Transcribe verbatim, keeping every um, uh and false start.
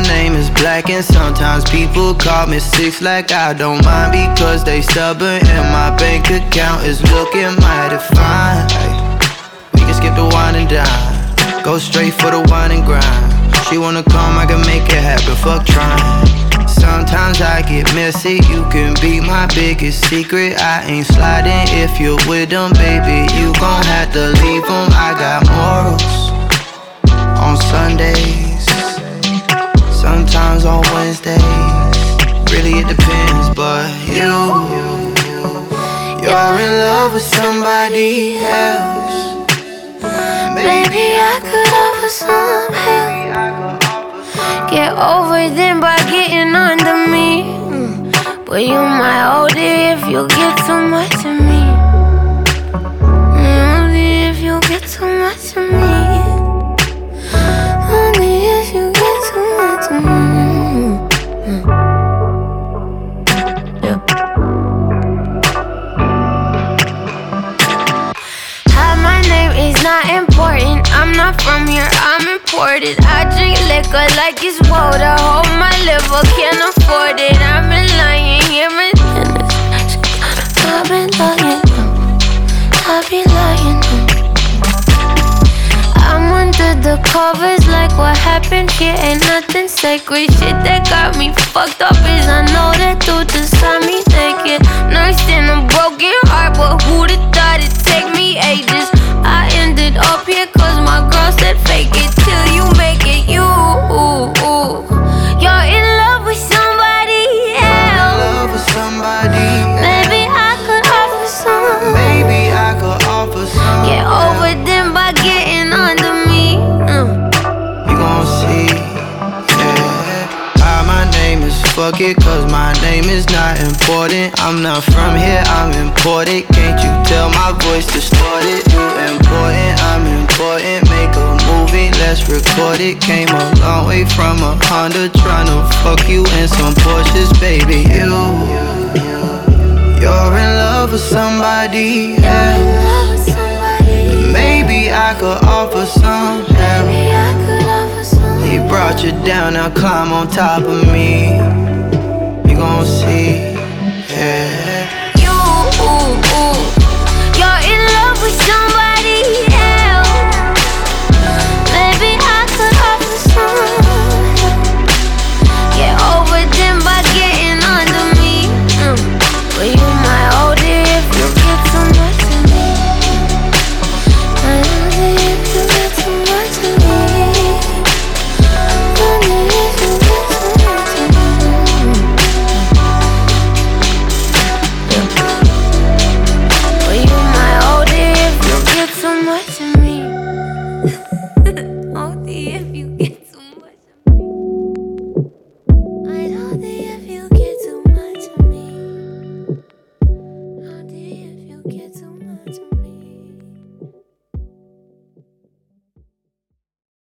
name is Black, and sometimes people call me six. Like I don't mind because they stubborn, and my bank account is looking mighty fine. Ay, we can skip the wine and dine, go straight for the wine and grind. She wanna come, I can make it happen, fuck trying. Sometimes I get messy, you can be my biggest secret. I ain't sliding if you're with them, baby, you gon' have to leave them. I got morals on Sundays, sometimes on Wednesdays. Really it depends, but you, you're in love with somebody else. Maybe I could offer some help. Get over them by getting under me. mm. But you might hold it if you get too much of me. mm, Only if you get too much of me. Only if you get too much of me. mm. Yeah. Hi, my name is not important. I'm not from here, I'm imported. I drink liquor like it's water. Hold my liver, can't afford it. I've been lying here and I've been lying, I've been lying. I'm under the covers like what happened here ain't nothing sacred. Shit that got me fucked up is I know that dude just saw me naked. Nursed in a broken heart, but who'd have thought it'd take me ages? I ended up here cause my girl said fake it till you make it. You, you're in love with somebody else. Love with somebody else. Maybe I could offer some. Maybe I could offer some. Get over them by getting under me. mm. You gon' see, yeah. Hi, my name is fuck it, cause my name is not important. I'm not from here, I'm imported. Can't you tell my voice distorted? You important, I'm important. Make a movie, let's record it. Came a long way from a Honda, tryna fuck you in some Porsches, baby. You, you're in love with somebody else. Maybe I could offer some help. He brought you down, now climb on top of me. You gon' see, yeah.